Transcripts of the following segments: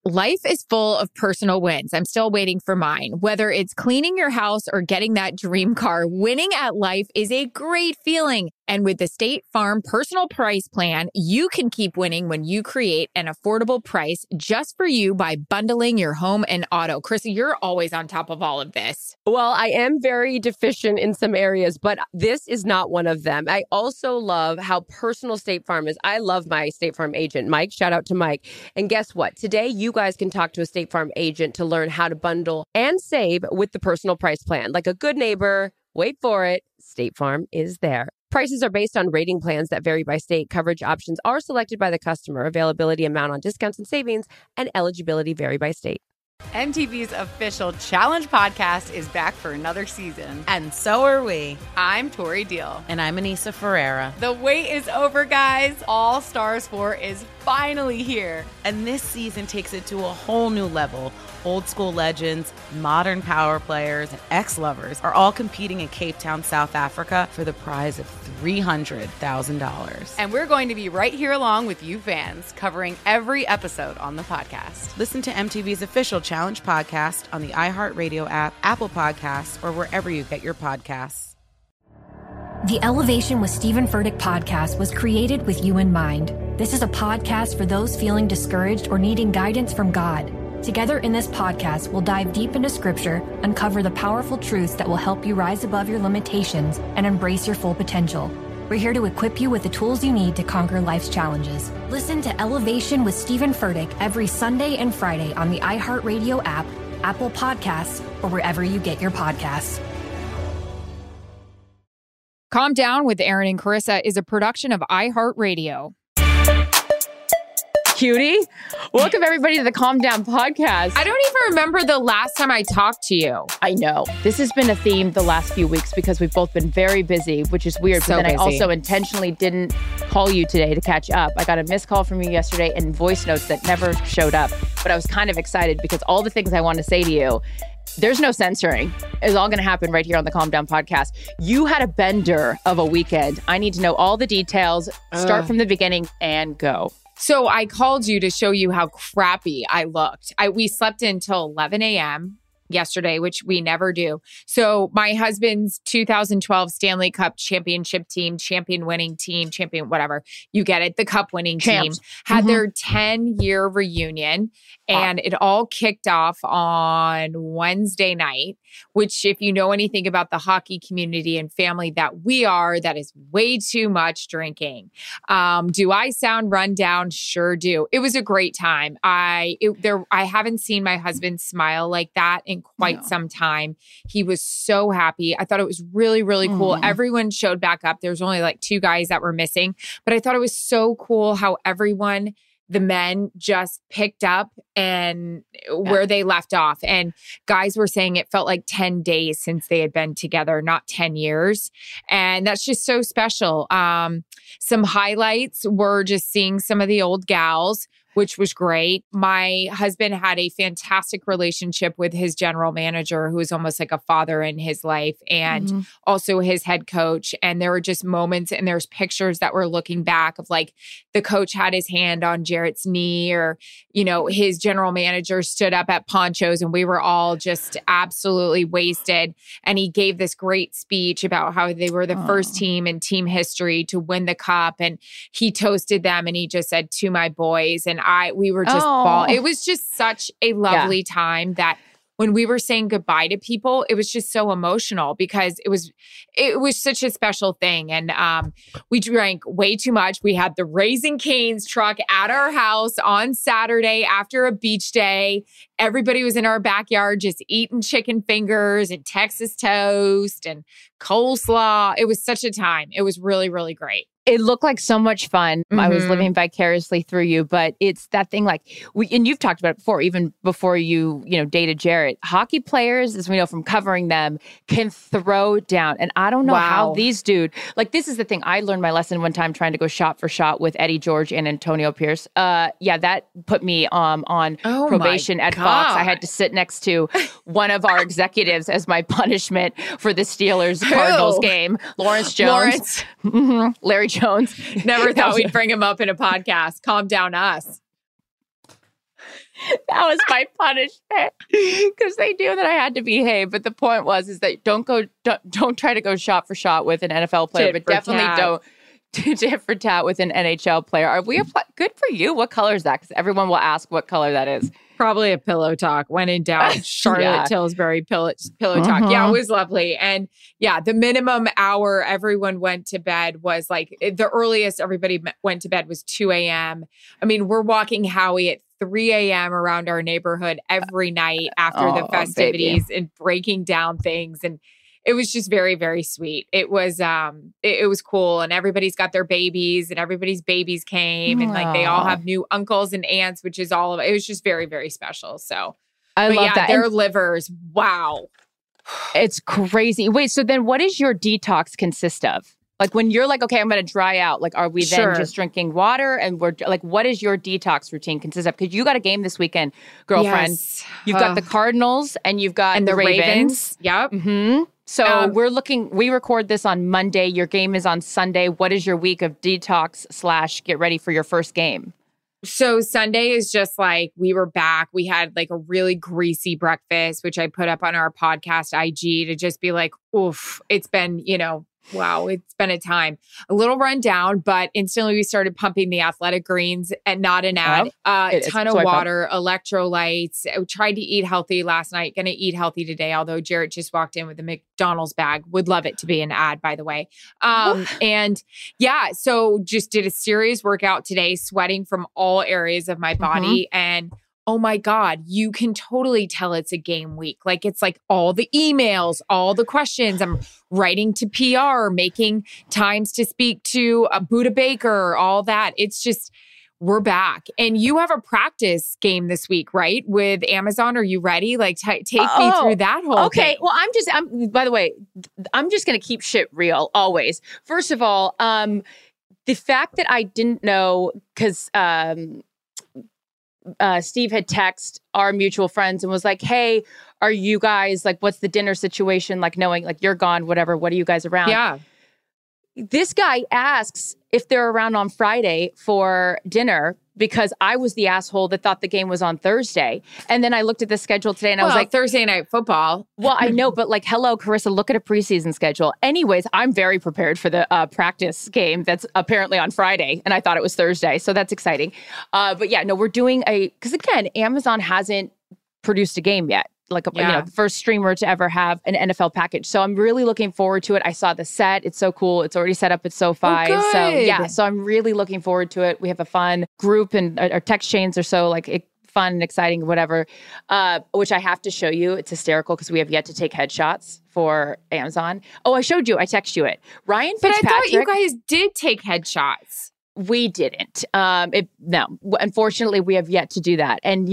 Life is full of personal wins. I'm still waiting for mine. Whether it's cleaning your house or getting that dream car, winning at life is a great feeling. And with the State Farm Personal Price Plan, you can keep winning when you create an affordable price just for you by bundling your home and auto. Krista, you're always on top of all of this. Well, I am very deficient in some areas, but this is not one of them. I also love how personal State Farm is. I love my State Farm agent, Mike. Shout out to Mike. And guess what? Today, you guys can talk to a State Farm agent to learn how to bundle and save with the Personal Price Plan. Like a good neighbor, wait for it, State Farm is there. Prices are based on rating plans that vary by state. Coverage options are selected by the customer. Availability, amount on discounts and savings, and eligibility vary by state. MTV's official Challenge podcast is back for another season. And so are we. I'm Tori Deal. And I'm Anissa Ferreira. The wait is over, guys. All Stars 4 is finally here. And this season takes it to a whole new level. Old school legends, modern power players, and ex-lovers are all competing in Cape Town, South Africa for the prize of $300,000. And we're going to be right here along with you fans, covering every episode on the podcast. Listen to MTV's official Challenge podcast on the iHeartRadio app, Apple Podcasts, or wherever you get your podcasts. The Elevation with Stephen Furtick podcast was created with you in mind. This is a podcast for those feeling discouraged or needing guidance from God. Together in this podcast, we'll dive deep into scripture, uncover the powerful truths that will help you rise above your limitations and embrace your full potential. We're here to equip you with the tools you need to conquer life's challenges. Listen to Elevation with Stephen Furtick every Sunday and Friday on the iHeartRadio app, Apple Podcasts, or wherever you get your podcasts. Calm Down with Aaron and Carissa is a production of iHeartRadio. Cutie. Welcome, everybody, to the Calm Down podcast. I don't even remember the last time I talked to you. I know. This has been a theme the last few weeks because we've both been very busy, which is weird. So but then busy. I also intentionally didn't call you today to catch up. I got a missed call from you yesterday and voice notes that never showed up. But I was kind of excited because all the things I want to say to you, there's no censoring. It's all going to happen right here on the Calm Down podcast. You had a bender of a weekend. I need to know all the details. Start from the beginning and go. So I called you to show you how crappy I looked. We slept until 11 a.m. yesterday, which we never do. So my husband's 2012 Stanley Cup championship team, champion winning team, champion, whatever, you get it, the cup winning team, had their 10-year reunion. And it all kicked off on Wednesday night, which if you know anything about the hockey community and family that we are, that is way too much drinking. Do I sound run down? Sure do. It was a great time. I haven't seen my husband smile like that in quite some time. He was so happy. I thought it was really, really cool. Everyone showed back up. There's only like 2 guys that were missing, but I thought it was so cool how everyone, the men, just picked up and where they left off. And guys were saying it felt like 10 days since they had been together, not 10 years. And that's just so special. Some highlights were just seeing some of the old gals, which was great. My husband had a fantastic relationship with his general manager, who was almost like a father in his life, and also his head coach. And there were just moments, and there's pictures that we're looking back of like the coach had his hand on Jarrett's knee, or, you know, his general manager stood up at Poncho's, and we were all just absolutely wasted. And he gave this great speech about how they were the first team in team history to win the cup. And he toasted them, and he just said, "To my boys." And we were just it was just such a lovely time that when we were saying goodbye to people, it was just so emotional because it was such a special thing. And we drank way too much. We had the Raising Cane's truck at our house on Saturday after a beach day. Everybody was in our backyard just eating chicken fingers and Texas toast and coleslaw. It was such a time. It was really, really great. It looked like so much fun. I was living vicariously through you, but it's that thing like and you've talked about it before, even before you dated Jarrett. Hockey players, as we know from covering them, can throw down. And I don't know how these dudes, like this is the thing. I learned my lesson one time trying to go shot for shot with Eddie George and Antonio Pierce. That put me on probation at Fox. I had to sit next to one of our executives as my punishment for the Steelers-Cardinals game. Lawrence Jones. Larry Jones. Never thought we'd bring him up in a podcast. Calm down us. That was my punishment because they knew that I had to behave. But the point is that don't try to go shot for shot with an NFL player, but definitely don't tit for tat with an NHL player. Are we good for you? What color is that? Because everyone will ask what color that is. Probably a pillow talk. When in doubt, Charlotte Tilbury pillow talk. Yeah, it was lovely. And yeah, the minimum hour everyone went to bed was like the earliest everybody went to bed was 2 a.m. I mean, we're walking Howie at 3 a.m. around our neighborhood every night after the festivities and breaking down things. And it was just very, very sweet. It was it was cool, and everybody's got their babies, and everybody's babies came, and like they all have new uncles and aunts, which is all of it. It was just very, very special. So I love that. Their livers, wow, it's crazy. Wait, so then what does your detox consist of? Like when you're like, okay, I'm going to dry out. Like, are we then just drinking water? And we're like, what is your detox routine consist of? Because you got a game this weekend, girlfriend. Yes. You've got the Cardinals and you've got the Ravens. Yep. Mm-hmm. So we record this on Monday. Your game is on Sunday. What is your week of detox / get ready for your first game? So Sunday is just like, we were back. We had like a really greasy breakfast, which I put up on our podcast IG to just be like, oof, it's been, wow, it's been a time. A little run down, but instantly we started pumping the Athletic Greens and not an ad. A ton of water, electrolytes. I tried to eat healthy last night. Going to eat healthy today, although Jarrett just walked in with a McDonald's bag. Would love it to be an ad, by the way. And yeah, so just did a serious workout today, sweating from all areas of my body. And oh my God, you can totally tell it's a game week. Like it's like all the emails, all the questions. I'm writing to PR, making times to speak to Buddha Baker, all that. It's just, we're back. And you have a practice game this week, right? With Amazon. Are you ready? Like take me through that whole thing. Well, by the way, I'm just going to keep shit real always. First of all, the fact that I didn't know, because Steve had texted our mutual friends and was like, hey, are you guys like, what's the dinner situation? Like knowing like you're gone, whatever. What are you guys around? Yeah. This guy asks if they're around on Friday for dinner because I was the asshole that thought the game was on Thursday. And then I looked at the schedule today and I was like, Thursday night football. Well, I know, but like, hello, Carissa, look at a preseason schedule. Anyways, I'm very prepared for the practice game that's apparently on Friday. And I thought it was Thursday. So that's exciting. But yeah, no, we're doing because again, Amazon hasn't produced a game yet. Like, the first streamer to ever have an NFL package. So I'm really looking forward to it. I saw the set. It's so cool. It's already set up at SoFi. Oh, so yeah, so I'm really looking forward to it. We have a fun group and our text chains are so like fun and exciting, whatever, which I have to show you. It's hysterical because we have yet to take headshots for Amazon. Oh, I showed you. I texted you it. Ryan Fitzpatrick. But I thought you guys did take headshots. We didn't. No, unfortunately, we have yet to do that. And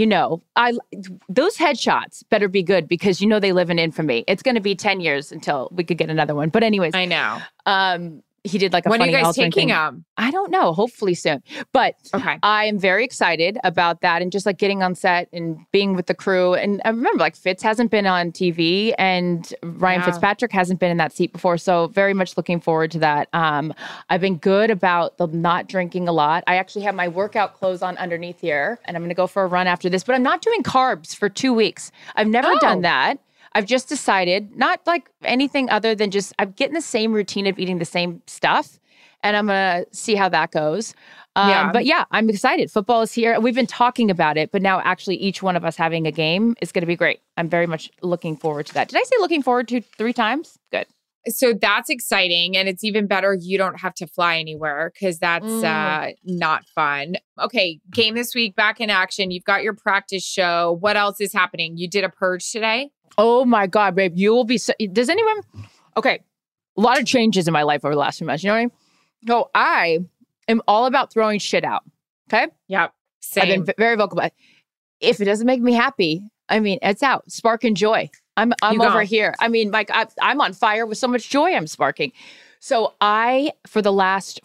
those headshots better be good because they live in infamy. It's going to be 10 years until we could get another one. But anyways, I know. He did like a funny when are you guys alternate taking thing. them? I don't know. Hopefully soon. But okay. I am very excited about that and just like getting on set and being with the crew. And I remember like Fitz hasn't been on TV and Ryan Fitzpatrick hasn't been in that seat before. So very much looking forward to that. I've been good about the not drinking a lot. I actually have my workout clothes on underneath here and I'm going to go for a run after this, but I'm not doing carbs for 2 weeks. I've never done that. I've just decided, not like anything other than just, I'm getting the same routine of eating the same stuff. And I'm going to see how that goes. But yeah, I'm excited. Football is here. We've been talking about it, but now actually each one of us having a game is going to be great. I'm very much looking forward to that. Did I say looking forward to 3 times? Good. So that's exciting. And it's even better you don't have to fly anywhere because that's not fun. Okay, game this week, back in action. You've got your practice show. What else is happening? You did a purge today? Oh my God, babe. You will be... Does anyone... Okay, a lot of changes in my life over the last few months. You know what I mean? So I am all about throwing shit out. Okay? Yep. Same. I've been very vocal about it. If it doesn't make me happy, I mean, it's out. Spark and joy. I'm over here. I mean, like I'm on fire with so much joy I'm sparking. So for the last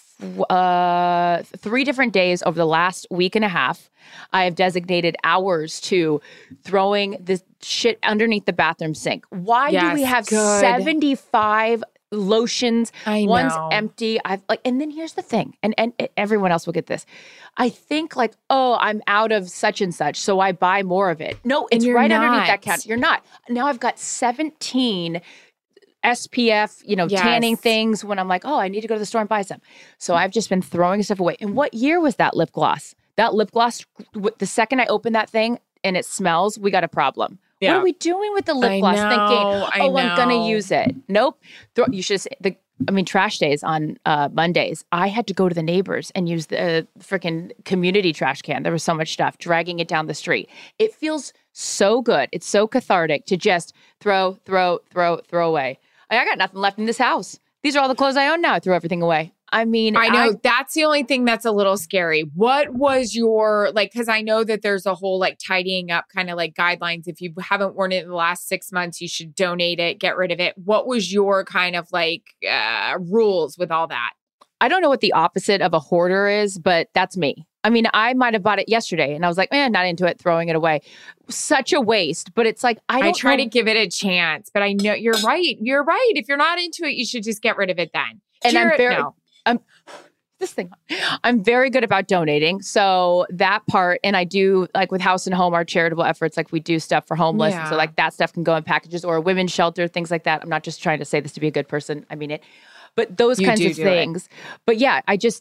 3 different days over the last week and a half, I have designated hours to throwing this shit underneath the bathroom sink. Why do we have 75 lotions. I know. One's empty. And then here's the thing, and everyone else will get this. I think like, oh, I'm out of such and such, so I buy more of it. No, it's right underneath that counter. You're not. Now I've got 17 SPF, tanning things when I'm like, oh, I need to go to the store and buy some. So I've just been throwing stuff away. And what year was that lip gloss? That lip gloss, the second I open that thing and it smells, we got a problem. Yeah. What are we doing with the lip gloss? Thinking, I'm going to use it. Nope. You should say, trash days on Mondays, I had to go to the neighbors and use the freaking community trash can. There was so much stuff, dragging it down the street. It feels so good. It's so cathartic to just throw away. I got nothing left in this house. These are all the clothes I own now. I threw everything away. I know that's the only thing that's a little scary. What was your, because I know that there's a whole tidying up kind of guidelines. If you haven't worn it in the last 6 months, you should donate it, get rid of it. What was your kind of rules with all that? I don't know what the opposite of a hoarder is, but that's me. I might have bought it yesterday and I was like, not into it, throwing it away. Such a waste. But it's I try to give it a chance, but I know you're right. You're right. If you're not into it, you should just get rid of it then. And I'm very good about donating. So that part, and I do with House and Home, our charitable efforts, we do stuff for homeless. Yeah. So that stuff can go in packages, or a women's shelter, things like that. I'm not just trying to say this to be a good person. I mean it. But those kinds of things. But yeah,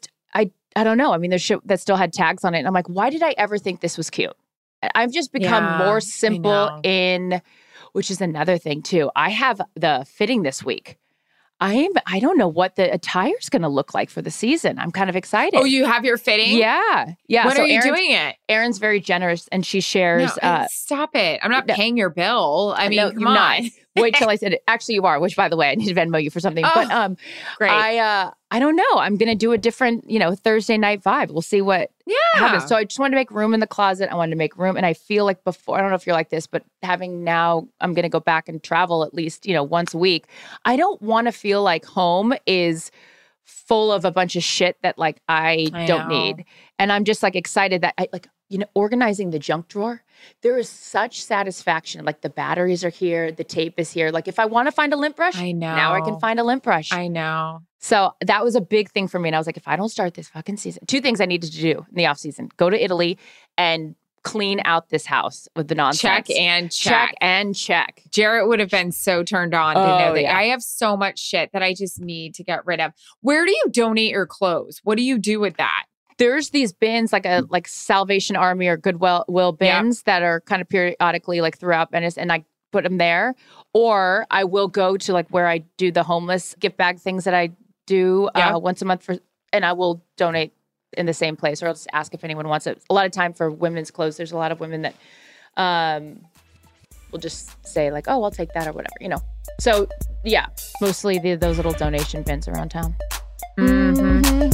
I don't know. There's shit that still had tags on it. And I'm like, why did I ever think this was cute? I've just become more simple which is another thing too. I have the fitting this week. I don't know what the attire's going to look like for the season. I'm kind of excited. Oh, you have your fitting? Yeah. When are you doing it? Erin's very generous and she shares. No, stop it. I'm not paying your bill. Come on. Wait till I said it. Actually, you are, which by the way, I need to Venmo you for something. But great. I don't know. I'm going to do a different, Thursday night vibe. We'll see what happens. So I just wanted to make room in the closet. I wanted to make room. And I feel like before, I don't know if you're like this, but having now, I'm going to go back and travel at least, once a week. I don't want to feel like home is full of a bunch of shit that I don't need. And I'm just excited that organizing the junk drawer, there is such satisfaction. The batteries are here, the tape is here. If I want to find a lint brush, I know. Now I can find a lint brush. I know. So that was a big thing for me. And I was like, if I don't start this fucking season, 2 things I needed to do in the off season: go to Italy and clean out this house with the nonsense. Check and check. Jarrett would have been so turned on to know that I have so much shit that I just need to get rid of. Where do you donate your clothes? What do you do with that? There's these bins, like Salvation Army or Goodwill bins that are kind of periodically throughout Venice, and I put them there. Or I will go to where I do the homeless gift bag things that I do once a month and I will donate in the same place, or I'll just ask if anyone wants it. A lot of time for women's clothes, there's a lot of women that will just say oh, I'll take that or whatever, So yeah, mostly those little donation bins around town. Mm-hmm.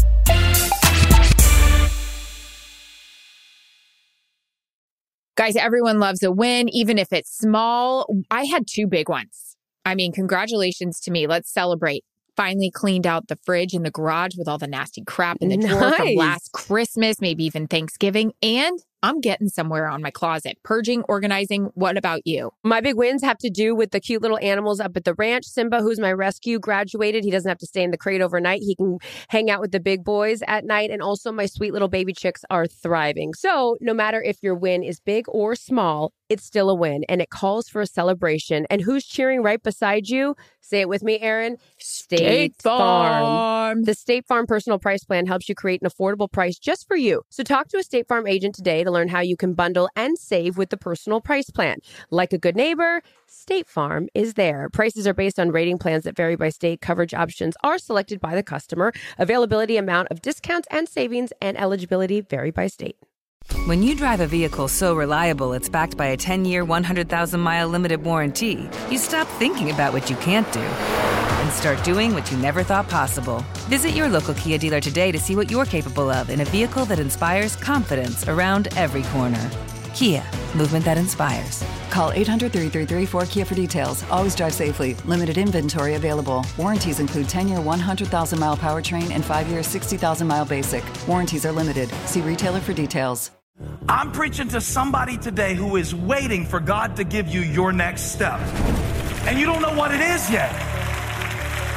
Guys, everyone loves a win, even if it's small. I had 2 big ones. Congratulations to me. Let's celebrate. Finally cleaned out the fridge in the garage with all the nasty crap in the drawer from last Christmas, maybe even Thanksgiving. And I'm getting somewhere on my closet. Purging, organizing. What about you? My big wins have to do with the cute little animals up at the ranch. Simba, who's my rescue, graduated. He doesn't have to stay in the crate overnight. He can hang out with the big boys at night. And also my sweet little baby chicks are thriving. So no matter if your win is big or small, it's still a win. And it calls for a celebration. And who's cheering right beside you? Say it with me, Erin. State Farm. The State Farm Personal Price Plan helps you create an affordable price just for you. So talk to a State Farm agent today to learn how you can bundle and save with the Personal Price Plan. Like a good neighbor, State Farm is there. Prices are based on rating plans that vary by state. Coverage options are selected by the customer. Availability, amount of discounts and savings, and eligibility vary by state. When you drive a vehicle so reliable it's backed by a 10-year, 100,000-mile limited warranty, you stop thinking about what you can't do and start doing what you never thought possible. Visit your local Kia dealer today to see what you're capable of in a vehicle that inspires confidence around every corner. Kia, movement that inspires. Call 800-333-4KIA for details. Always drive safely. Limited inventory available. Warranties include 10-year 100,000-mile powertrain and 5-year 60,000-mile basic. Warranties are limited. See retailer for details. I'm preaching to somebody today who is waiting for God to give you your next step. And you don't know what it is yet.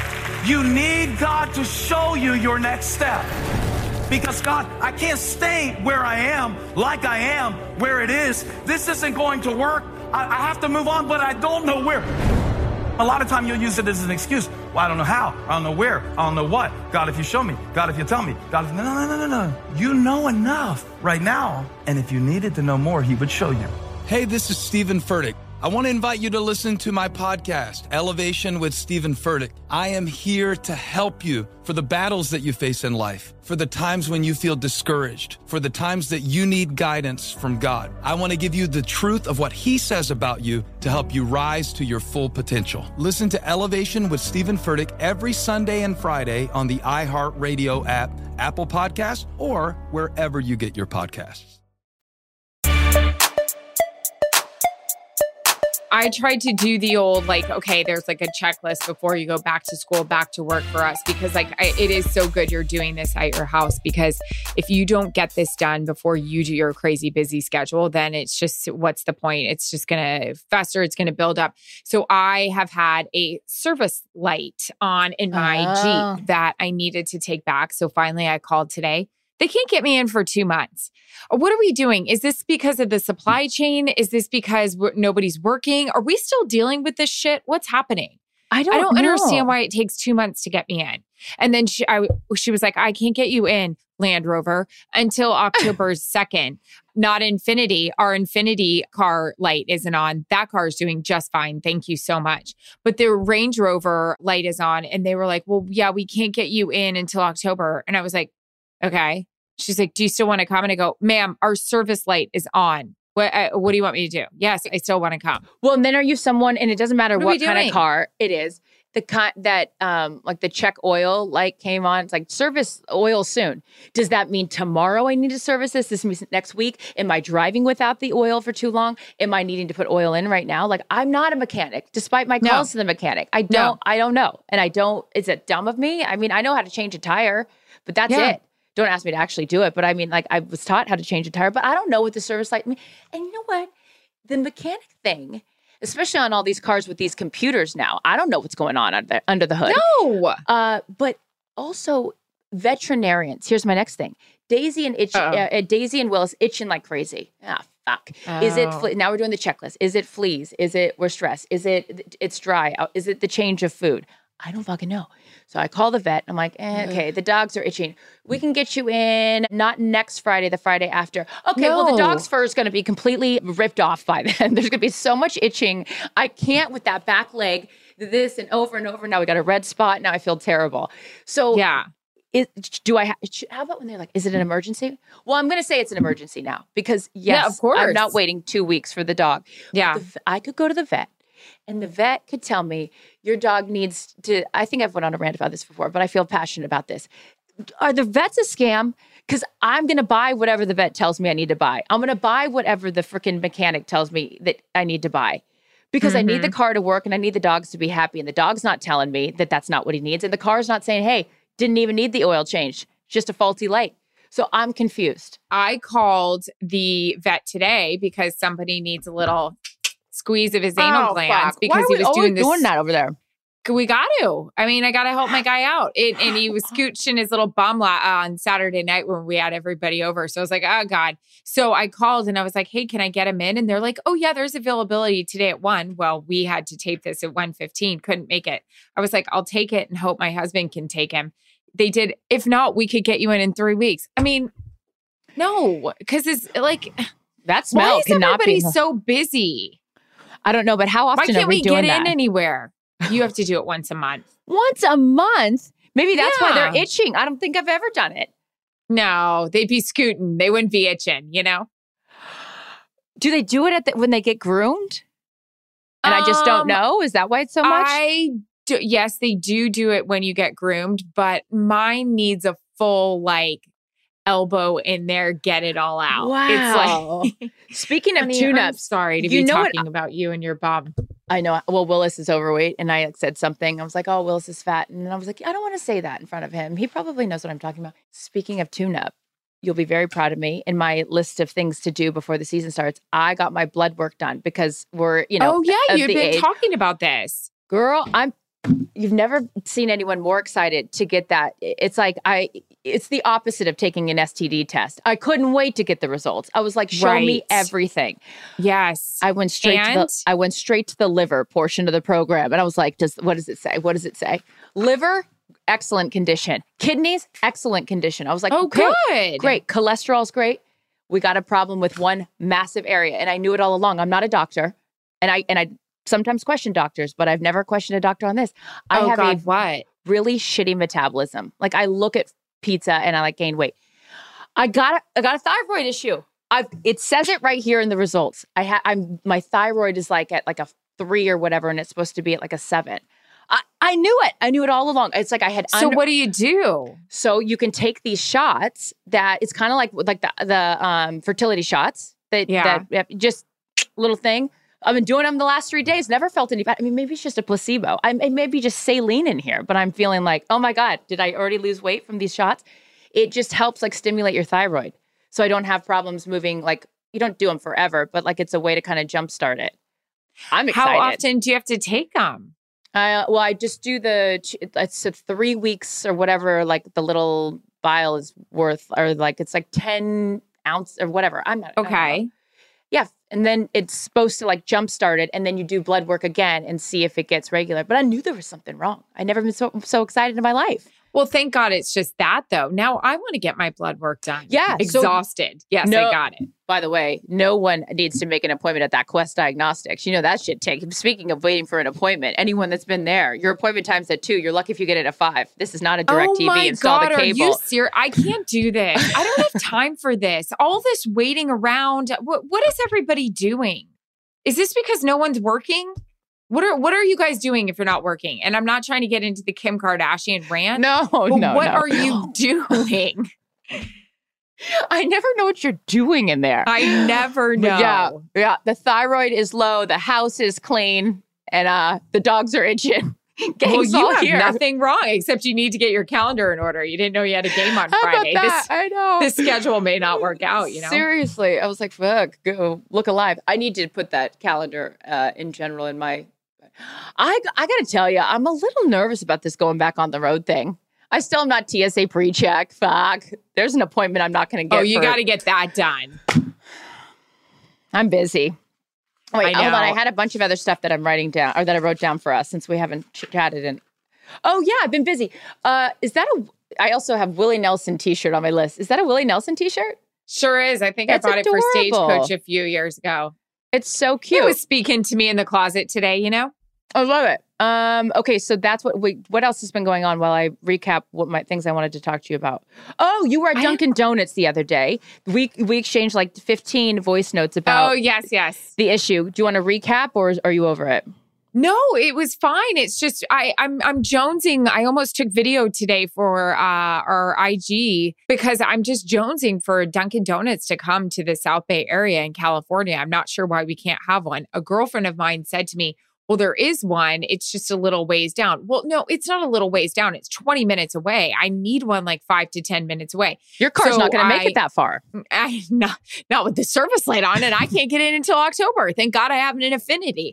You need God to show you your next step. Because God, I can't stay where I am, like I am, where it is. This isn't going to work. I have to move on, but I don't know where. A lot of time you'll use it as an excuse. Well, I don't know how. I don't know where. I don't know what. God, if you show me. God, if you tell me. God, if... No. You know enough right now. And if you needed to know more, he would show you. Hey, this is Stephen Furtick. I want to invite you to listen to my podcast, Elevation with Stephen Furtick. I am here to help you for the battles that you face in life, for the times when you feel discouraged, for the times that you need guidance from God. I want to give you the truth of what he says about you to help you rise to your full potential. Listen to Elevation with Stephen Furtick every Sunday and Friday on the iHeartRadio app, Apple Podcasts, or wherever you get your podcasts. I tried to do the old, like, okay, there's like a checklist before you go back to school, back to work for us, because like it is so good you're doing this at your house, because if you don't get this done before you do your crazy busy schedule, then it's just, what's the point? It's just going to fester. It's going to build up. So I have had a service light on in my Jeep that I needed to take back. So finally I called today. They can't get me in for 2 months. What are we doing? Is this because of the supply chain? Is this because nobody's working? Are we still dealing with this shit? What's happening? I don't understand why it takes 2 months to get me in. And then she was like, I can't get you in, Land Rover, until October 2nd. Not Infinity. Our Infinity car light isn't on. That car is doing just fine. Thank you so much. But the Range Rover light is on. And they were like, well, yeah, we can't get you in until October. And I was like, okay. She's like, do you still want to come? And I go, ma'am, our service light is on. What do you want me to do? Yes, I still want to come. Well, and then are you someone, and it doesn't matter what kind of car it is, the kind that like the check oil light came on. It's like service oil soon. Does that mean tomorrow I need to service this? This means next week? Am I driving without the oil for too long? Am I needing to put oil in right now? Like, I'm not a mechanic, despite my calls to the mechanic. I don't know. And I don't, is it dumb of me? I mean, I know how to change a tire, but that's it. Don't ask me to actually do it. But I mean, like, I was taught how to change a tire, but I don't know what the service light means. And you know what? The mechanic thing, especially on all these cars with these computers now, I don't know what's going on under the hood. No. But also veterinarians. Here's my next thing. Daisy and Willis itching like crazy. Fuck. Is it, now we're doing the checklist. Is it fleas? Is it, we're stressed? Is it, it's dry? Is it the change of food? I don't fucking know. So I call the vet. I'm like, okay, the dogs are itching. We can get you in, not next Friday, the Friday after. Okay, well, the dog's fur is going to be completely ripped off by then. There's going to be so much itching. I can't with that back leg, this and over. Now we got a red spot. Now I feel terrible. So yeah. How about when they're like, is it an emergency? Well, I'm going to say it's an emergency now because yes, of course. I'm not waiting 2 weeks for the dog. Yeah. I could go to the vet. And the vet could tell me, your dog needs to, I think I've went on a rant about this before, but I feel passionate about this. Are the vets a scam? Because I'm going to buy whatever the vet tells me I need to buy. I'm going to buy whatever the freaking mechanic tells me that I need to buy. Because I need the car to work and I need the dogs to be happy. And the dog's not telling me that that's not what he needs. And the car's not saying, hey, didn't even need the oil change, just a faulty light. So I'm confused. I called the vet today because somebody needs a little squeeze of his anal glands because he was doing that over there. We got to. I mean, I got to help my guy out. And he was scooching his little bum on Saturday night when we had everybody over. So I was like, oh, God. So I called and I was like, hey, can I get him in? And they're like, oh, yeah, there's availability today at 1. Well, we had to tape this at 1:15. Couldn't make it. I was like, I'll take it and hope my husband can take him. They did. If not, we could get you in 3 weeks. I mean, no, because it's like, that smell cannot be. Why is everybody so busy? I don't know, but how often are we doing that? Why can't we get in anywhere? You have to do it once a month. Once a month? Maybe that's why they're itching. I don't think I've ever done it. No, they'd be scooting. They wouldn't be itching, you know? Do they do it when they get groomed? And I just don't know? Is that why it's so much? Yes, they do it when you get groomed, but mine needs a full, like, elbow in there, get it all out. Wow. It's like, speaking of tune-ups, I'm sorry to be talking about you and your bum. I know. Well, Willis is overweight, and I said something. I was like, oh, Willis is fat. And I was like, I don't want to say that in front of him. He probably knows what I'm talking about. Speaking of tune-up, you'll be very proud of me. In my list of things to do before the season starts, I got my blood work done because we're, Oh, yeah. You've been talking about this. Girl, I'm You've never seen anyone more excited to get that. It's like it's the opposite of taking an STD test. I couldn't wait to get the results. I was like, show me everything. Yes. I went straight to the liver portion of the program. And I was like, what does it say? What does it say? Liver, excellent condition. Kidneys, excellent condition. I was like, oh, good. Great. Cholesterol's great. We got a problem with one massive area. And I knew it all along. I'm not a doctor. And I sometimes question doctors, but I've never questioned a doctor on this. I have a really shitty metabolism. Like I look at pizza and I like gain weight. I got a thyroid issue. It says it right here in the results. My thyroid is like at like a 3 or whatever, and it's supposed to be at like a 7. I knew it. I knew it all along. It's like I had. So what do you do? So you can take these shots that it's kind of like the fertility shots that just little thing. I've been doing them the last 3 days. Never felt any bad. I mean, maybe it's just a placebo. I maybe just saline in here, but I'm feeling like, oh my God, did I already lose weight from these shots? It just helps like stimulate your thyroid. So I don't have problems moving. Like you don't do them forever, but like it's a way to kind of jumpstart it. I'm excited. How often do you have to take them? Well, I just do it's 3 weeks or whatever, like the little vial is worth, or like, it's like 10 ounce or whatever. I'm not. Okay. Yeah. And then it's supposed to like jumpstart it. And then you do blood work again and see if it gets regular. But I knew there was something wrong. I'd never been so excited in my life. Well, thank God it's just that though. Now I want to get my blood work done. Yeah. Exhausted. Yes, I got it. By the way, no one needs to make an appointment at that Quest Diagnostics. You know, that shit takes. Speaking of waiting for an appointment, anyone that's been there, your appointment time's at 2. You're lucky if you get it at 5. This is not a direct TV. Install the cable. Are you serious? I can't do this. I don't have time for this. All this waiting around. What is everybody doing? Is this because no one's working? What are you guys doing if you're not working? And I'm not trying to get into the Kim Kardashian rant. No. What are you doing? I never know what you're doing in there. I never know. Yeah. The thyroid is low. The house is clean. And the dogs are itching. Well, you have nothing wrong, except you need to get your calendar in order. You didn't know you had a game on Friday. I know. This schedule may not work out, you know? Seriously. I was like, fuck, go look alive. I need to put that calendar in general in my... I got to tell you, I'm a little nervous about this going back on the road thing. I still am not TSA pre-check. Fuck. There's an appointment I'm not going to get. Oh, you got to get that done. I'm busy. Wait, hold on. I had a bunch of other stuff that I'm writing down, or that I wrote down for us since we haven't chatted. Oh, yeah, I've been busy. Is that I also have Willie Nelson t-shirt on my list. Is that a Willie Nelson t-shirt? Sure is. I think I bought it for Stagecoach a few years ago. It's so cute. It was speaking to me in the closet today, you know? I love it. Okay, so that's what else has been going on while I recap what things I wanted to talk to you about. Oh, you were at Dunkin' Donuts the other day. We exchanged like 15 voice notes about the issue. Do you want to recap or are you over it? No, it was fine. It's just I'm jonesing. I almost took video today for our IG because I'm just jonesing for Dunkin' Donuts to come to the South Bay area in California. I'm not sure why we can't have one. A girlfriend of mine said to me, well, there is one. It's just a little ways down. Well, no, it's not a little ways down. It's 20 minutes away. I need one like 5 to 10 minutes away. Your car's not going to make it that far. Not with the service light on, and I can't get in until October. Thank God I have an Infiniti.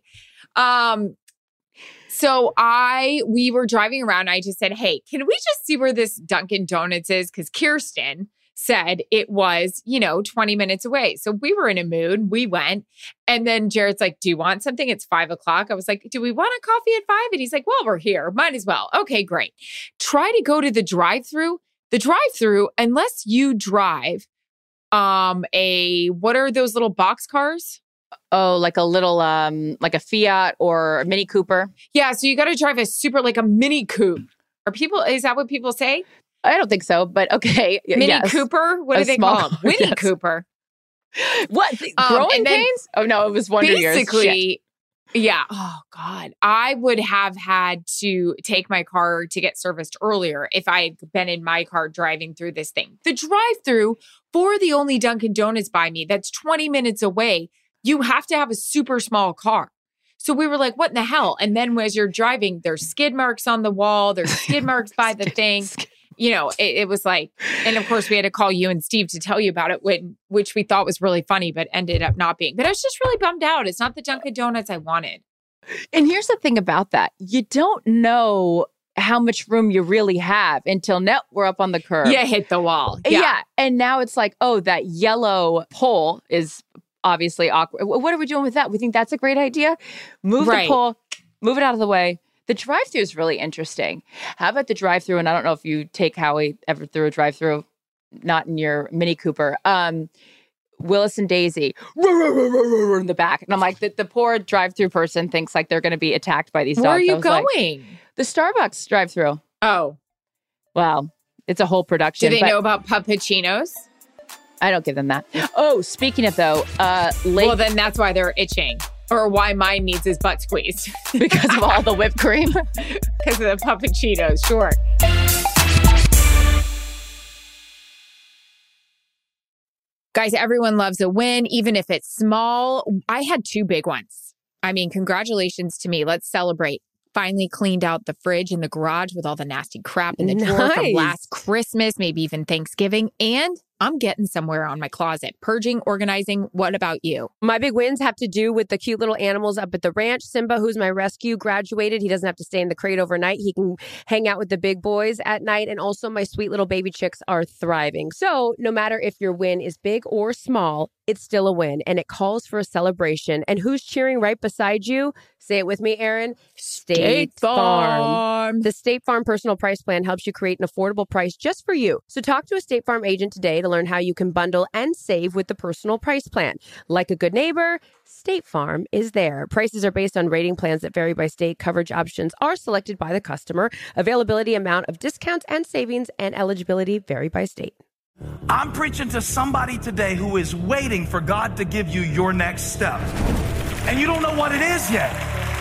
So we were driving around. And I just said, hey, can we just see where this Dunkin' Donuts is? Because Kirsten said it was, 20 minutes away. So we were in a mood. We went. And then Jared's like, do you want something? It's 5 o'clock. I was like, do we want a coffee at 5? And he's like, well, we're here. Might as well. Okay, great. Try to go to the drive-thru. The drive-thru, unless you drive what are those little box cars? Oh, like a little, like a Fiat or a Mini Cooper. Yeah. So you got to drive like a Mini Coupe. Is that what people say? I don't think so, but okay. Mini Cooper? What do they call them? Winnie Cooper. What? Growing pains? Oh, no, it was Wonder Years. Basically, yeah. Oh, God. I would have had to take my car to get serviced earlier if I had been in my car driving through this thing. The drive-through for the only Dunkin' Donuts by me, that's 20 minutes away. You have to have a super small car. So we were like, what in the hell? And then as you're driving, there's skid marks on the wall. There's skid marks by the thing. It was like, and of course we had to call you and Steve to tell you about it, which we thought was really funny, but ended up not being. But I was just really bummed out. It's not the Dunkin' Donuts I wanted. And here's the thing about that. You don't know how much room you really have until now we're up on the curb. Yeah, hit the wall. Yeah. And now it's like, oh, that yellow pole is obviously awkward. What are we doing with that? We think that's a great idea. Move the pole, move it out of the way. The drive-thru is really interesting. How about the drive-thru? And I don't know if you take Howie ever through a drive-thru, not in your Mini Cooper. Willis and Daisy in the back. And I'm like, the poor drive-thru person thinks like they're going to be attacked by these dogs. Where are you going? Like, the Starbucks drive-thru. Oh. Wow. It's a whole production. Do they know about puppuccinos? I don't give them that. Oh, speaking of though, well, then that's why they're itching. Or why mine needs his butt squeezed. Because of all the whipped cream? Because of the puppuccinos, sure. Guys, everyone loves a win, even if it's small. I had 2 big ones. I mean, congratulations to me. Let's celebrate. Finally cleaned out the fridge and the garage with all the nasty crap in the drawer from last Christmas, maybe even Thanksgiving. And I'm getting somewhere on my closet. Purging, organizing. What about you? My big wins have to do with the cute little animals up at the ranch. Simba, who's my rescue, graduated. He doesn't have to stay in the crate overnight. He can hang out with the big boys at night. And also my sweet little baby chicks are thriving. So no matter if your win is big or small, it's still a win. And it calls for a celebration. And who's cheering right beside you? Say it with me, Aaron. State Farm. The State Farm Personal Price Plan helps you create an affordable price just for you. So talk to a State Farm agent today to learn how you can bundle and save with the Personal Price Plan. Like a good neighbor, State Farm is there. Prices are based on rating plans that vary by state. Coverage options are selected by the customer. Availability, amount of discounts and savings, and eligibility vary by state. I'm preaching to somebody today who is waiting for God to give you your next step. And you don't know what it is yet.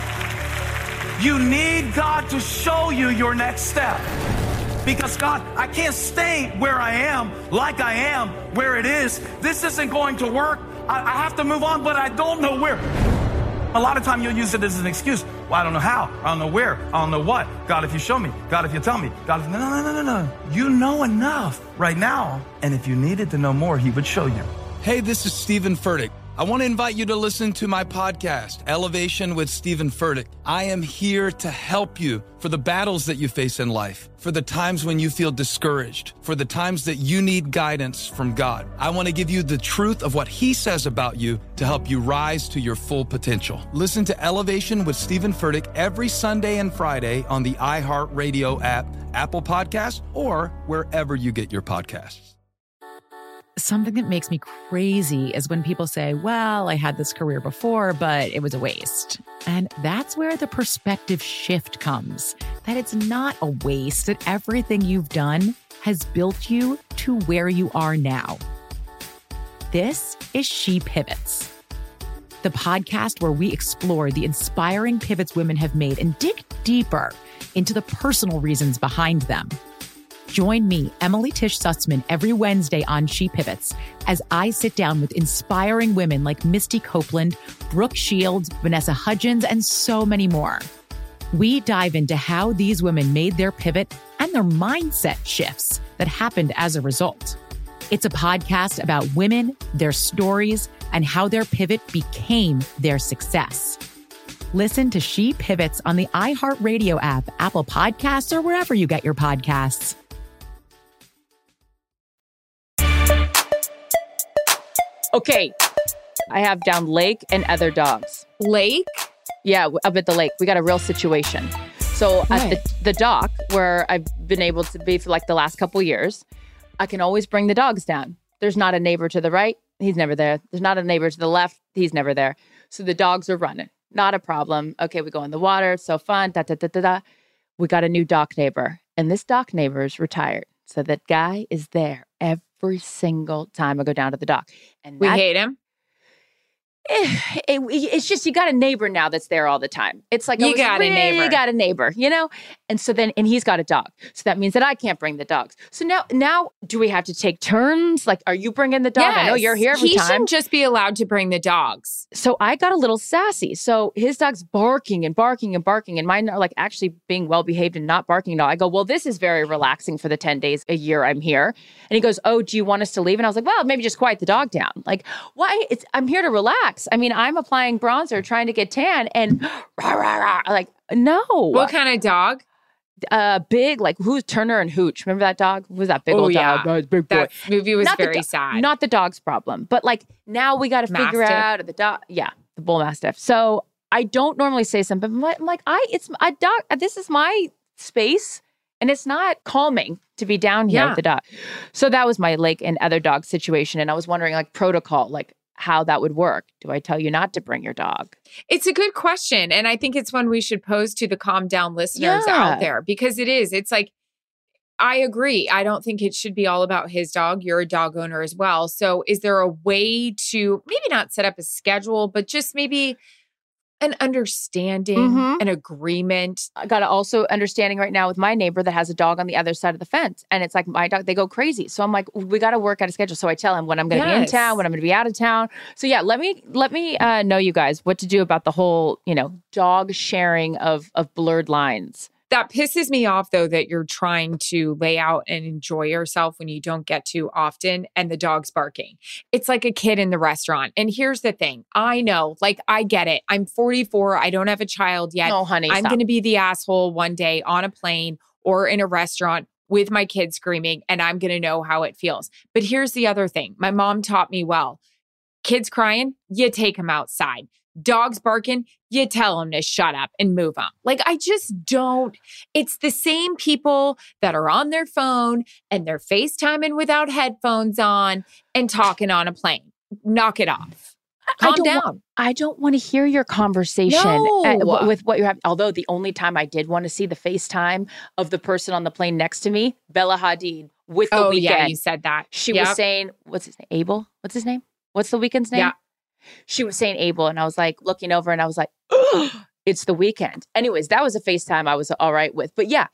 You need God to show you your next step. Because God, I can't stay where I am, like I am, where it is. This isn't going to work. I have to move on, but I don't know where. A lot of time you'll use it as an excuse. Well, I don't know how. I don't know where. I don't know what. God, if you show me. God, if you tell me. God, if... No. You know enough right now. And if you needed to know more, he would show you. Hey, this is Stephen Furtick. I want to invite you to listen to my podcast, Elevation with Stephen Furtick. I am here to help you for the battles that you face in life, for the times when you feel discouraged, for the times that you need guidance from God. I want to give you the truth of what he says about you to help you rise to your full potential. Listen to Elevation with Stephen Furtick every Sunday and Friday on the iHeartRadio app, Apple Podcasts, or wherever you get your podcasts. Something that makes me crazy is when people say, well, I had this career before, but it was a waste. And that's where the perspective shift comes, that it's not a waste, that everything you've done has built you to where you are now. This is She Pivots, the podcast where we explore the inspiring pivots women have made and dig deeper into the personal reasons behind them. Join me, Emily Tish Sussman, every Wednesday on She Pivots as I sit down with inspiring women like Misty Copeland, Brooke Shields, Vanessa Hudgens, and so many more. We dive into how these women made their pivot and their mindset shifts that happened as a result. It's a podcast about women, their stories, and how their pivot became their success. Listen to She Pivots on the iHeartRadio app, Apple Podcasts, or wherever you get your podcasts. Okay, I have down Lake and other dogs. Lake? Yeah, up at the lake. We got a real situation. So at the dock, where I've been able to be for like the last couple years, I can always bring the dogs down. There's not a neighbor to the right. He's never there. There's not a neighbor to the left. He's never there. So the dogs are running. Not a problem. Okay, we go in the water. So fun. We got a new dock neighbor. And this dock neighbor is retired. So that guy is there every single time I go down to the dock. And we hate him. It's just, you got a neighbor now that's there all the time. It's like, you got a neighbor, you know? And so then, and he's got a dog. So that means that I can't bring the dogs. So now do we have to take turns? Like, are you bringing the dog? Yes. I know you're here every time. He shouldn't just be allowed to bring the dogs. So I got a little sassy. So his dog's barking and barking and barking, and mine are like actually being well-behaved and not barking at all. I go, well, this is very relaxing for the 10 days a year I'm here. And he goes, oh, do you want us to leave? And I was like, well, maybe just quiet the dog down. Like, why? I'm here to relax. relax. I mean, I'm applying bronzer, trying to get tan, and rah, rah, rah. Like, no. What kind of dog? Big, like who's Turner and Hooch? Remember that dog? Who was that big old dog? Yeah. Big boy. That movie was Not very sad. Not the dog's problem, but like now we got to figure out the dog. Yeah, the bull mastiff. So I don't normally say something, but I'm like, it's a dog. This is my space, and it's not calming to be down here with the dog. So that was my Lake and other dog situation, and I was wondering like protocol, like how that would work. Do I tell you not to bring your dog? It's a good question. And I think it's one we should pose to the Calm Down listeners out there, because it's like, I agree. I don't think it should be all about his dog. You're a dog owner as well. So is there a way to maybe not set up a schedule, but just maybe an understanding, an agreement? I got also understanding right now with my neighbor that has a dog on the other side of the fence. And it's like my dog, they go crazy. So I'm like, we got to work out a schedule. So I tell him when I'm going to be in town, when I'm going to be out of town. So yeah, let me know, you guys, what to do about the whole, dog sharing of blurred lines. That pisses me off, though, that you're trying to lay out and enjoy yourself when you don't get to often and the dog's barking. It's like a kid in the restaurant. And here's the thing. I know, I get it. I'm 44. I don't have a child yet. No, honey, I'm going to be the asshole one day on a plane or in a restaurant with my kids screaming, and I'm going to know how it feels. But here's the other thing. My mom taught me well. Kids crying, you take them outside. Dogs barking, you tell them to shut up and move on. I just don't. It's the same people that are on their phone and they're FaceTiming without headphones on and talking on a plane. Knock it off. Calm down. I don't want to hear your conversation with what you're having. Although the only time I did want to see the FaceTime of the person on the plane next to me, Bella Hadid, with The Weeknd. Yeah, you said that. She was saying, what's his name? Abel? What's his name? What's The Weeknd's name? Yeah. She was saying Abel, and I was like looking over and I was like, oh, it's The Weeknd. Anyways, that was a FaceTime I was all right with. But yeah,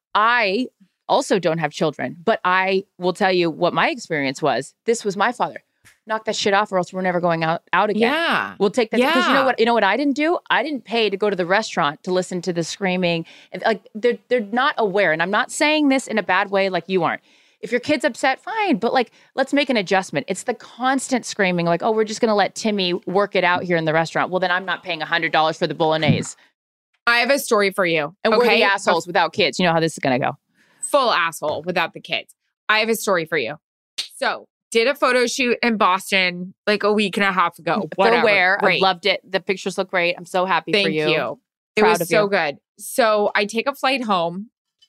I also don't have children, but I will tell you what my experience was. This was my father. Knock that shit off or else we're never going out again. Yeah. We'll take that. Because you know what I didn't do? I didn't pay to go to the restaurant to listen to the screaming. And they're not aware. And I'm not saying this in a bad way like you aren't. If your kid's upset, fine. But let's make an adjustment. It's the constant screaming oh, we're just going to let Timmy work it out here in the restaurant. Well, then I'm not paying $100 for the bolognese. I have a story for you. And we're the assholes without kids. You know how this is going to go. Full asshole without the kids. I have a story for you. So did a photo shoot in Boston a week and a half ago. Whatever. Where I loved it. The pictures look great. I'm so happy for you. Thank you. It was so good. So I take a flight home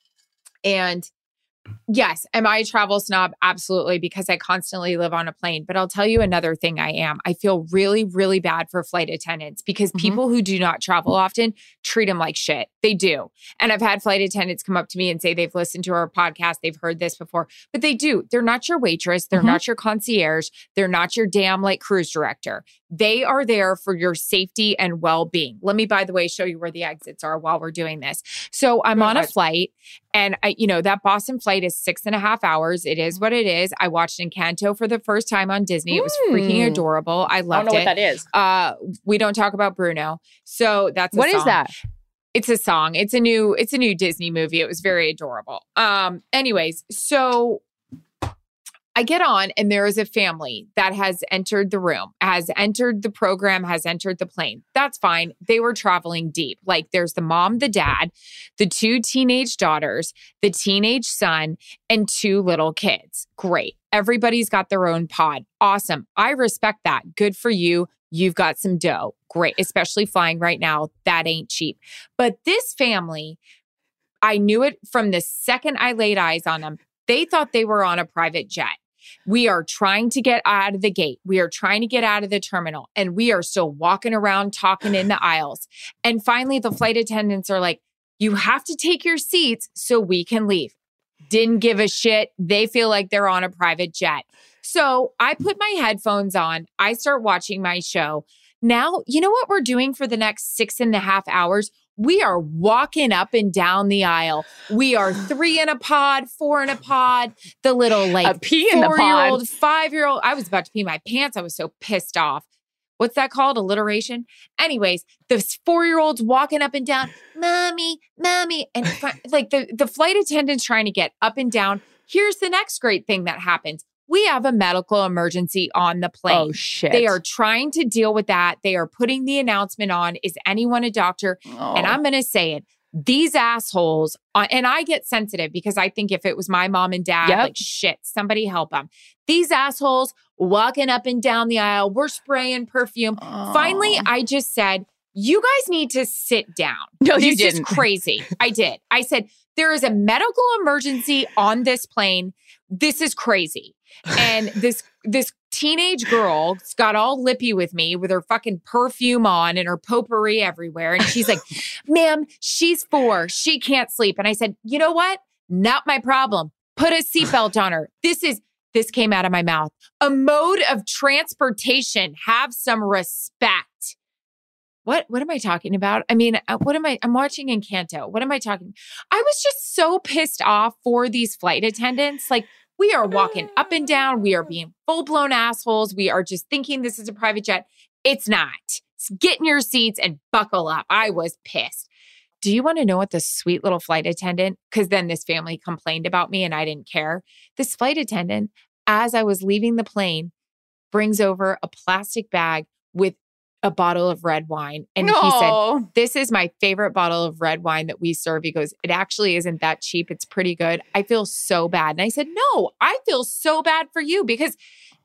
and yes. Am I a travel snob? Absolutely, because I constantly live on a plane. But I'll tell you another thing I am. I feel really, really bad for flight attendants because people who do not travel often treat them like shit. They do. And I've had flight attendants come up to me and say they've listened to our podcast. They've heard this before, but they do. They're not your waitress. They're not your concierge. They're not your damn cruise director. They are there for your safety and well-being. Let me, by the way, show you where the exits are while we're doing this. So I'm on a flight and that Boston flight is 6.5 hours. It is what it is. I watched Encanto for the first time on Disney. It was freaking adorable. I loved it. I don't know what that is. We don't talk about Bruno. So that's a What song. is that? It's a song. It's a new Disney movie. It was very adorable. Anyways, so I get on and there is a family that has entered the room, has entered the program, has entered the plane. That's fine. They were traveling deep. There's the mom, the dad, the 2 teenage daughters, the teenage son, and 2 little kids. Great. Everybody's got their own pod. Awesome. I respect that. Good for you. You've got some dough. Great. Especially flying right now. That ain't cheap. But this family, I knew it from the second I laid eyes on them. They thought they were on a private jet. We are trying to get out of the gate. We are trying to get out of the terminal. And we are still walking around talking in the aisles. And finally, the flight attendants are like, you have to take your seats so we can leave. Didn't give a shit. They feel like they're on a private jet. So I put my headphones on. I start watching my show. Now, you know what we're doing for the next 6.5 hours? We are walking up and down the aisle. We are 3 in a pod, 4 in a pod. The little a pee in the pod. 4-year-old, 5-year-old. I was about to pee my pants. I was so pissed off. What's that called? Alliteration? Anyways, the 4-year-old's walking up and down. Mommy, mommy. And the flight attendant's trying to get up and down. Here's the next great thing that happens. we have a medical emergency on the plane. Oh, shit. They are trying to deal with that. They are putting the announcement on, is anyone a doctor? And I'm going to say it. These assholes, and I get sensitive because I think if it was my mom and dad, like, shit, somebody help them. These assholes walking up and down the aisle, we're spraying perfume. Finally, I just said, you guys need to sit down. No, you didn't. This is crazy. I did. I said, there is a medical emergency on this plane. This is crazy. And this teenage girl got all lippy with me with her fucking perfume on and her potpourri everywhere. And she's like, ma'am, she's 4. She can't sleep. And I said, you know what? Not my problem. Put a seatbelt on her. This came out of my mouth. A mode of transportation. Have some respect. What am I talking about? I mean, I'm watching Encanto. What am I talking? I was just so pissed off for these flight attendants. Like, we are walking up and down. We are being full-blown assholes. We are just thinking this is a private jet. It's not. Get in your seats and buckle up. I was pissed. Do you want to know what the sweet little flight attendant, because then this family complained about me and I didn't care. This flight attendant, as I was leaving the plane, brings over a plastic bag with a bottle of red wine. And he said, this is my favorite bottle of red wine that we serve. He goes, it actually isn't that cheap. It's pretty good. I feel so bad. And I said, no, I feel so bad for you because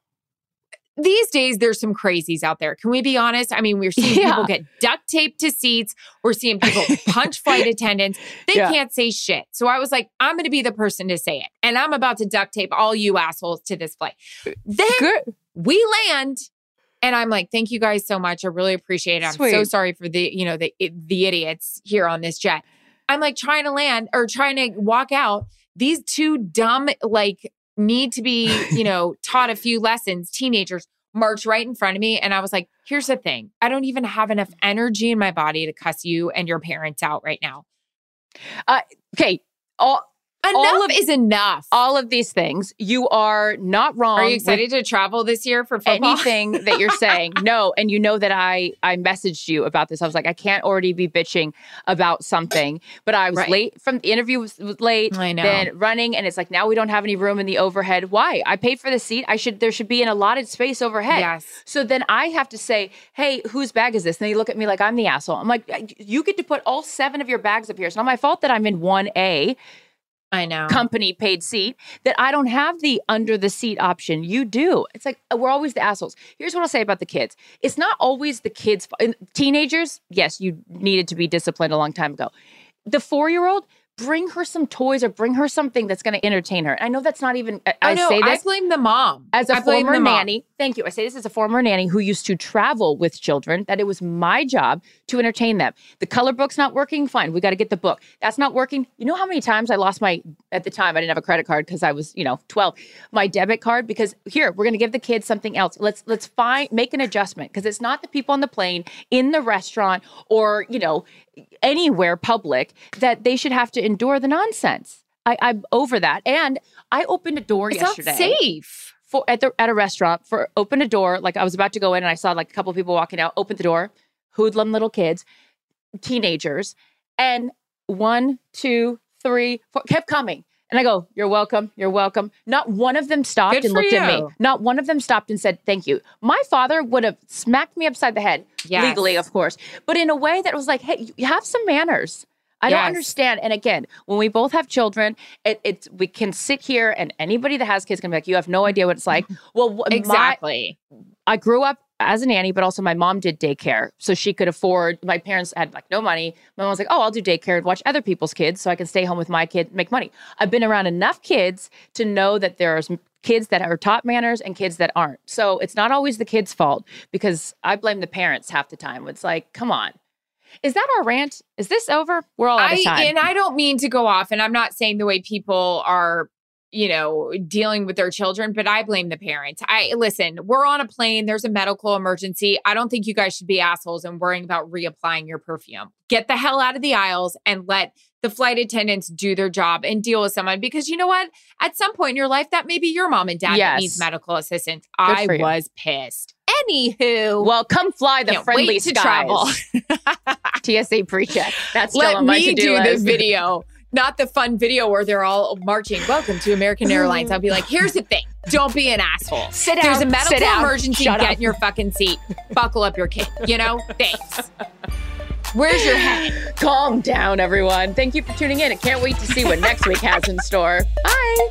these days there's some crazies out there. Can we be honest? I mean, we're seeing people get duct taped to seats. We're seeing people punch flight attendants. They can't say shit. So I was like, I'm going to be the person to say it. And I'm about to duct tape all you assholes to this flight. Then we land. And I'm like, thank you guys so much. I really appreciate it. I'm so sorry for the idiots here on this jet. I'm like trying to land or trying to walk out. These two dumb, like, need to be, taught a few lessons. Teenagers march right in front of me. And I was like, here's the thing. I don't even have enough energy in my body to cuss you and your parents out right now. Okay. Enough is enough. All of these things, you are not wrong. Are you excited to travel this year for football? Anything that you're saying. No. And you know that I messaged you about this. I was like, I can't already be bitching about something. But I was late from the interview was late. I know. Then running. And it's like, now we don't have any room in the overhead. Why? I paid for the seat. There should be an allotted space overhead. Yes. So then I have to say, hey, whose bag is this? And they look at me like I'm the asshole. I'm like, you get to put all 7 of your bags up here. It's not my fault that I'm in 1A. I know. Company paid seat, that I don't have the under the seat option. You do. It's like, we're always the assholes. Here's what I'll say about the kids. It's not always the kids. Teenagers, yes, you needed to be disciplined a long time ago. The 4-year-old, bring her some toys or bring her something that's going to entertain her. I know that's not even, I blame the mom. As a former nanny, thank you. I say this as a former nanny who used to travel with children, that it was my job to entertain them. The color book's not working, fine. We got to get the book. That's not working. You know how many times I lost at the time, I didn't have a credit card because I was, 12, my debit card, because here, we're going to give the kids something else. Let's make an adjustment, because it's not the people on the plane, in the restaurant, or, anywhere public that they should have to endure the nonsense. I'm over that. And I opened a door yesterday. It's not safe. At a restaurant, opened a door, like I was about to go in and I saw like a couple of people walking out, opened the door, hoodlum little kids, teenagers, and 1, 2, 3, 4, kept coming. And I go, you're welcome. You're welcome. Not one of them stopped and looked at me. Not one of them stopped and said, thank you. My father would have smacked me upside the head, legally, of course, but in a way that was like, hey, you have some manners. I don't understand. And again, when we both have children, we can sit here and anybody that has kids can be like, you have no idea what it's like. Well, exactly. I grew up as a nanny, but also my mom did daycare. So she could afford, my parents had like no money. My mom was like, oh, I'll do daycare and watch other people's kids so I can stay home with my kid, make money. I've been around enough kids to know that there's kids that are taught manners and kids that aren't. So it's not always the kid's fault, because I blame the parents half the time. It's like, come on. Is that our rant? Is this over? We're all out of time. And I don't mean to go off, and I'm not saying the way people are, dealing with their children, but I blame the parents. Listen, we're on a plane. There's a medical emergency. I don't think you guys should be assholes and worrying about reapplying your perfume. Get the hell out of the aisles and let the flight attendants do their job and deal with someone, because you know what? At some point in your life, that may be your mom and dad that needs medical assistance. I was pissed. Anywho. Well, come fly the friendly skies. To travel. TSA pre-check. That's still on my to-do list. Let me do the video Not the fun video where they're all marching, welcome to American Airlines. I'll be like, here's the thing. Don't be an asshole. Sit down. There's a medical emergency. Shut Get up. in your fucking seat. Buckle up your kid. Thanks. Where's your head? Calm down, everyone. Thank you for tuning in. I can't wait to see what next week has in store. Bye.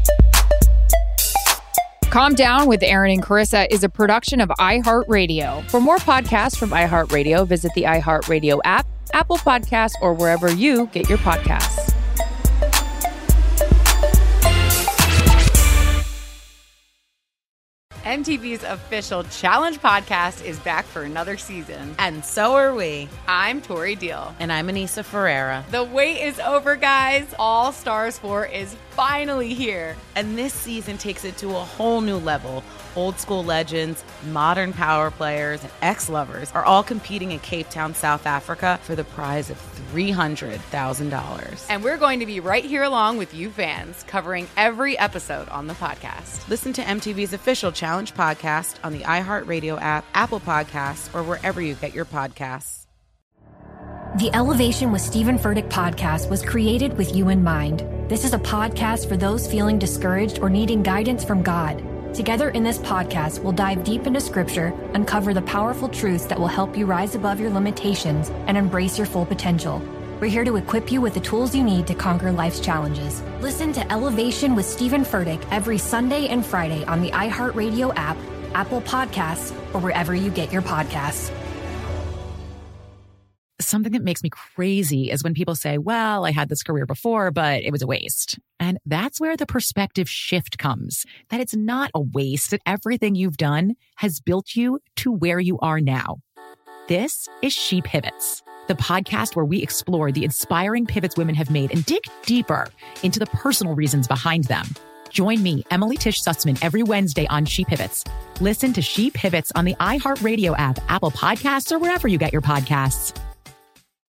Calm Down with Aaron and Carissa is a production of iHeartRadio. For more podcasts from iHeartRadio, visit the iHeartRadio app, Apple Podcasts, or wherever you get your podcasts. MTV's official Challenge podcast is back for another season. And so are we. I'm Tori Deal. And I'm Anissa Ferreira. The wait is over, guys. All Stars 4 is finally here. And this season takes it to a whole new level. Old school legends, modern power players, and ex-lovers are all competing in Cape Town, South Africa for the prize of $300,000. And we're going to be right here along with you fans, covering every episode on the podcast. Listen to MTV's official Challenge podcast on the iHeartRadio app, Apple Podcasts, or wherever you get your podcasts. The Elevation with Stephen Furtick podcast was created with you in mind. This is a podcast for those feeling discouraged or needing guidance from God. Together in this podcast, we'll dive deep into Scripture, uncover the powerful truths that will help you rise above your limitations and embrace your full potential. We're here to equip you with the tools you need to conquer life's challenges. Listen to Elevation with Stephen Furtick every Sunday and Friday on the iHeartRadio app, Apple Podcasts, or wherever you get your podcasts. Something that makes me crazy is when people say, well, I had this career before, but it was a waste. And that's where the perspective shift comes, that it's not a waste, that everything you've done has built you to where you are now. This is She Pivots, the podcast where we explore the inspiring pivots women have made and dig deeper into the personal reasons behind them. Join me, Emily Tish Sussman, every Wednesday on She Pivots. Listen to She Pivots on the iHeartRadio app, Apple Podcasts, or wherever you get your podcasts.